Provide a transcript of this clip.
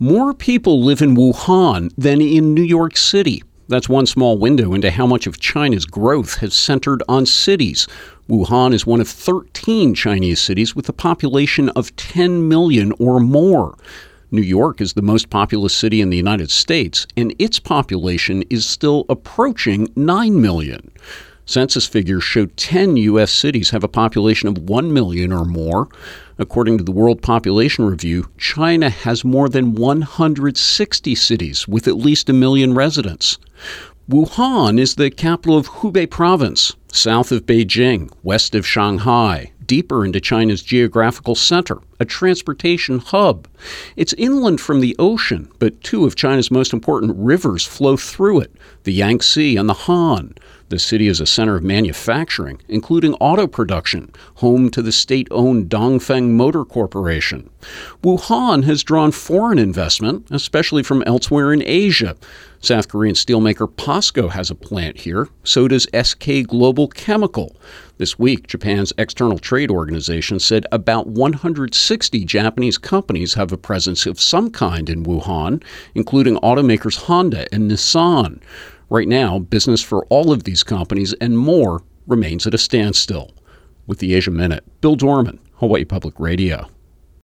More people live in Wuhan than in New York City. That's one small window into how much of China's growth has centered on cities. Wuhan is one of 13 Chinese cities with a population of 10 million or more. New York is the most populous city in the United States, and its population is still approaching 9 million. Census figures show 10 U.S. cities have a population of 1 million or more. According to the World Population Review, China has more than 160 cities with at least 1 million residents. Wuhan is the capital of Hubei province, south of Beijing, west of Shanghai, deeper into China's geographical center, a transportation hub. It's inland from the ocean, but two of China's most important rivers flow through it, the Yangtze and the Han. The city is a center of manufacturing, including auto production, home to the state-owned Dongfeng Motor Corporation. Wuhan has drawn foreign investment, especially from elsewhere in Asia. South Korean steelmaker POSCO has a plant here. So does SK Global Chemical. This week, Japan's external trade organization said about 160 Japanese companies have a presence of some kind in Wuhan, including automakers Honda and Nissan. Right now, business for all of these companies and more remains at a standstill. With the Asia Minute, Bill Dorman, Hawaii Public Radio.